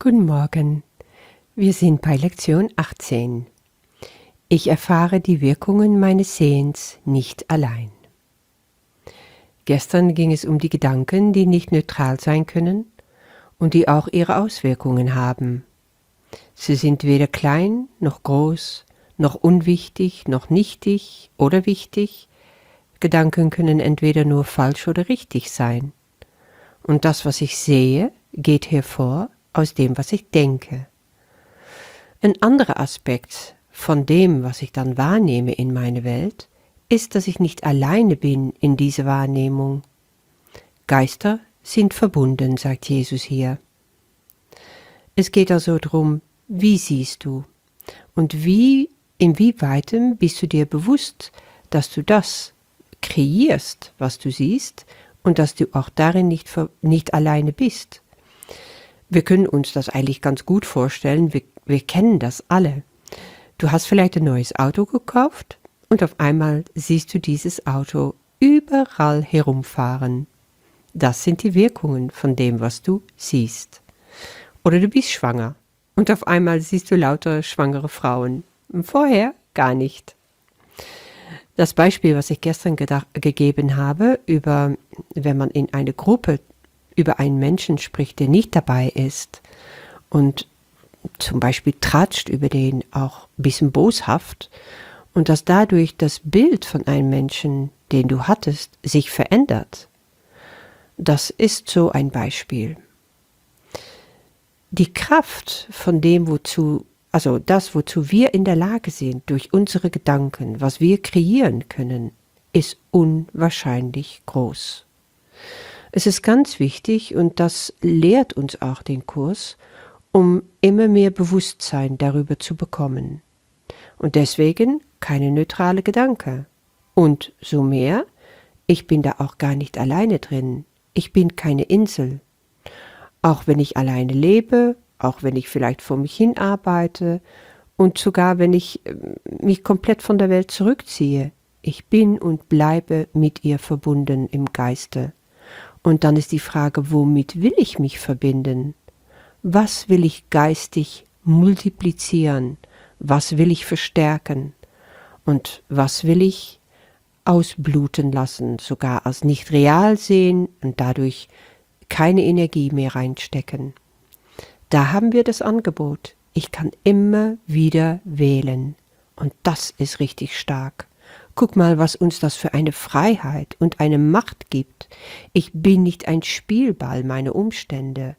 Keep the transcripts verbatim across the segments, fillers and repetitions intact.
Guten Morgen. Wir sind bei Lektion achtzehn. Ich erfahre die Wirkungen meines Sehens nicht allein. Gestern ging es um die Gedanken, die nicht neutral sein können und die auch ihre Auswirkungen haben. Sie sind weder klein noch groß, noch unwichtig, noch nichtig oder wichtig. Gedanken können entweder nur falsch oder richtig sein. Und das, was ich sehe, geht hervor aus dem, was ich denke. Ein anderer Aspekt von dem, was ich dann wahrnehme in meine Welt, ist, dass ich nicht alleine bin in dieser Wahrnehmung. Geister sind verbunden, sagt Jesus hier. Es geht also darum, wie siehst du und wie, inwieweitem bist du dir bewusst, dass du das kreierst, was du siehst, und dass du auch darin nicht, nicht alleine bist. Wir können uns das eigentlich ganz gut vorstellen, wir, wir kennen das alle. Du hast vielleicht ein neues Auto gekauft und auf einmal siehst du dieses Auto überall herumfahren. Das sind die Wirkungen von dem, was du siehst. Oder du bist schwanger und auf einmal siehst du lauter schwangere Frauen. Vorher gar nicht. Das Beispiel, was ich gestern gedacht, gegeben habe, über, wenn man in einer Gruppe über einen Menschen spricht, der nicht dabei ist und zum Beispiel tratscht über den auch ein bisschen boshaft und dass dadurch das Bild von einem Menschen, den du hattest, sich verändert. Das ist so ein Beispiel. Die Kraft von dem, wozu Also das, wozu wir in der Lage sind, durch unsere Gedanken, was wir kreieren können, ist unwahrscheinlich groß. Es ist ganz wichtig, und das lehrt uns auch den Kurs, um immer mehr Bewusstsein darüber zu bekommen. Und deswegen keine neutrale Gedanke. Und so mehr, ich bin da auch gar nicht alleine drin. Ich bin keine Insel. Auch wenn ich alleine lebe, auch wenn ich vielleicht vor mich hin arbeite und sogar wenn ich mich komplett von der Welt zurückziehe. Ich bin und bleibe mit ihr verbunden im Geiste. Und dann ist die Frage, womit will ich mich verbinden? Was will ich geistig multiplizieren? Was will ich verstärken? Und was will ich ausbluten lassen, sogar als nicht real sehen und dadurch keine Energie mehr reinstecken? Da haben wir das Angebot. Ich kann immer wieder wählen. Und das ist richtig stark. Guck mal, was uns das für eine Freiheit und eine Macht gibt. Ich bin nicht ein Spielball meiner Umstände.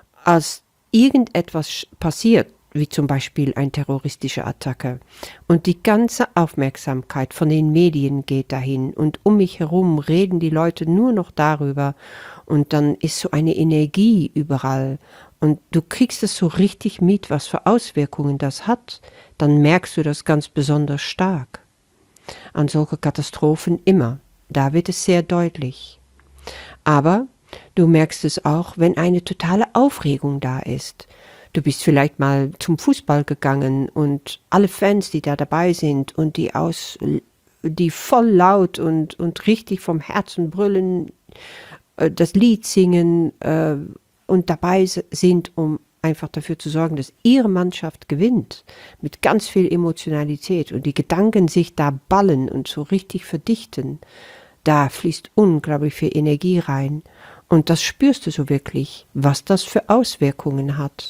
Als irgendetwas passiert, wie zum Beispiel eine terroristische Attacke, und die ganze Aufmerksamkeit von den Medien geht dahin und um mich herum reden die Leute nur noch darüber und dann ist so eine Energie überall und du kriegst es so richtig mit, was für Auswirkungen das hat, dann merkst du das ganz besonders stark. An solche Katastrophen immer, da wird es sehr deutlich. Aber du merkst es auch, wenn eine totale Aufregung da ist. Du bist vielleicht mal zum Fußball gegangen und alle Fans, die da dabei sind und die aus, die voll laut und, und richtig vom Herzen brüllen, äh, das Lied singen äh, und dabei sind, um einfach dafür zu sorgen, dass ihre Mannschaft gewinnt, mit ganz viel Emotionalität und die Gedanken sich da ballen und so richtig verdichten. Da fließt unglaublich viel Energie rein und das spürst du so wirklich, was das für Auswirkungen hat.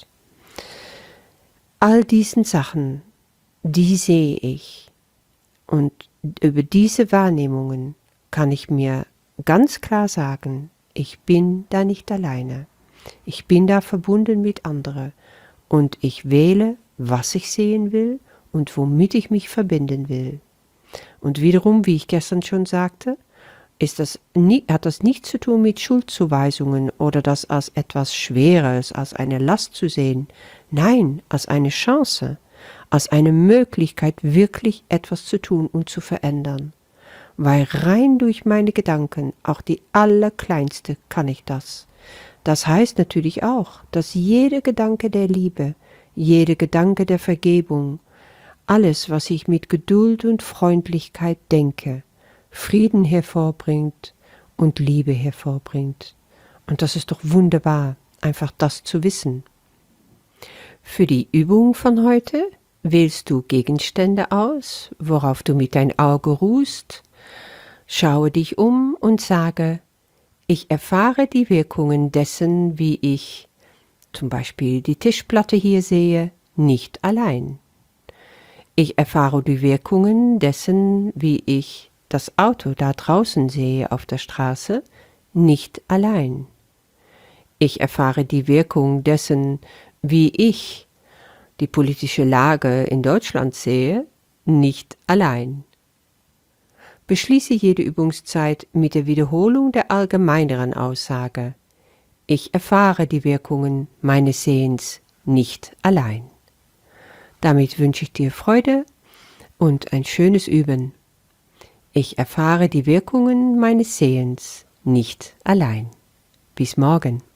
All diesen Sachen, die sehe ich und über diese Wahrnehmungen kann ich mir ganz klar sagen, ich bin da nicht alleine. Ich bin da verbunden mit anderen und ich wähle, was ich sehen will und womit ich mich verbinden will. Und wiederum, wie ich gestern schon sagte, ist das nie, hat das nichts zu tun mit Schuldzuweisungen oder das als etwas Schweres, als eine Last zu sehen. Nein, als eine Chance, als eine Möglichkeit, wirklich etwas zu tun und zu verändern. Weil rein durch meine Gedanken, auch die allerkleinste, kann ich das. Das heißt natürlich auch, dass jeder Gedanke der Liebe, jeder Gedanke der Vergebung, alles, was ich mit Geduld und Freundlichkeit denke, Frieden hervorbringt und Liebe hervorbringt. Und das ist doch wunderbar, einfach das zu wissen. Für die Übung von heute wählst du Gegenstände aus, worauf du mit dein Auge ruhst. Schaue dich um und sage, ich erfahre die Wirkungen dessen, wie ich zum Beispiel die Tischplatte hier sehe, nicht allein. Ich erfahre die Wirkungen dessen, wie ich das Auto da draußen sehe auf der Straße, nicht allein. Ich erfahre die Wirkung dessen, wie ich die politische Lage in Deutschland sehe, nicht allein. Beschließe jede Übungszeit mit der Wiederholung der allgemeineren Aussage. Ich erfahre die Wirkungen meines Sehens nicht allein. Damit wünsche ich dir Freude und ein schönes Üben. Ich erfahre die Wirkungen meines Sehens nicht allein. Bis morgen.